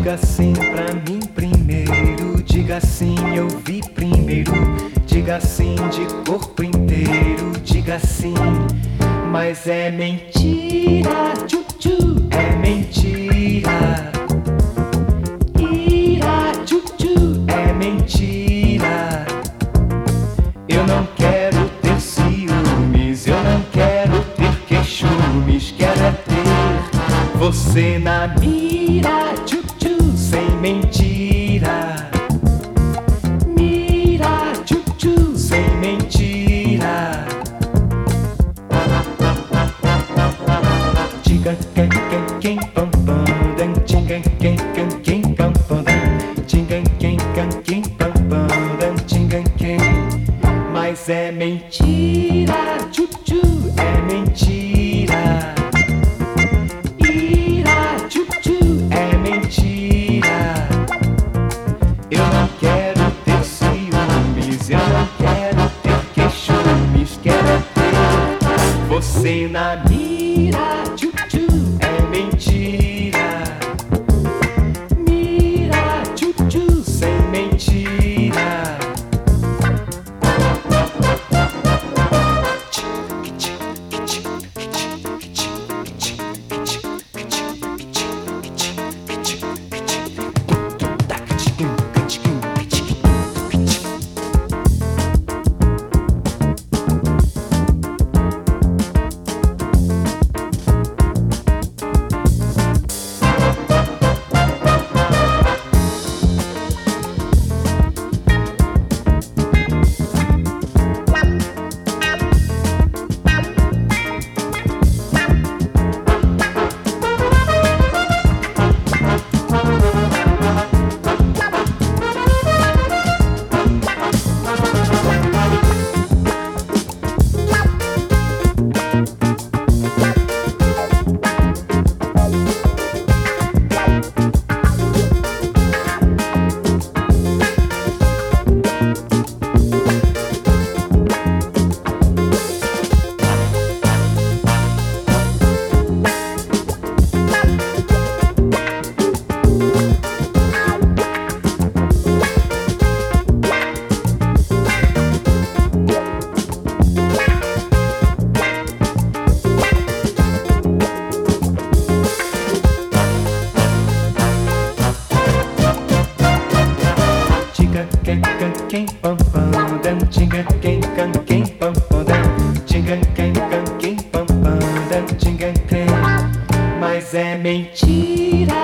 Diga sim pra mim primeiro, diga sim, eu vi primeiro. Diga sim de corpo inteiro, diga sim, mas é mentira, tchu-tchu, é mentira. Ira, tchu-tchu, é mentira. Eu não quero ter ciúmes, eu não quero ter queixumes, quero é ter você na mira, tchu-tchu, sem mentira. Mira, tchu-tchu, sem mentira. Diga quem pam pam dan, diga quem pam pam dan, diga quem pam pam dan, diga quem. Mas é mentira, tchu-tchu, é mentira. Ira, tchu-tchu, é mentira. Eu não quero ter ciúmes, eu não quero ter queixumes, quero é ter você na mira, tchu-tchu, é mentira. Mira, tchu-tchu, sem mentira. Quem pam pam dan, diga quem pam pam dan, diga quem pam pam dan, diga quem. Mas é mentira,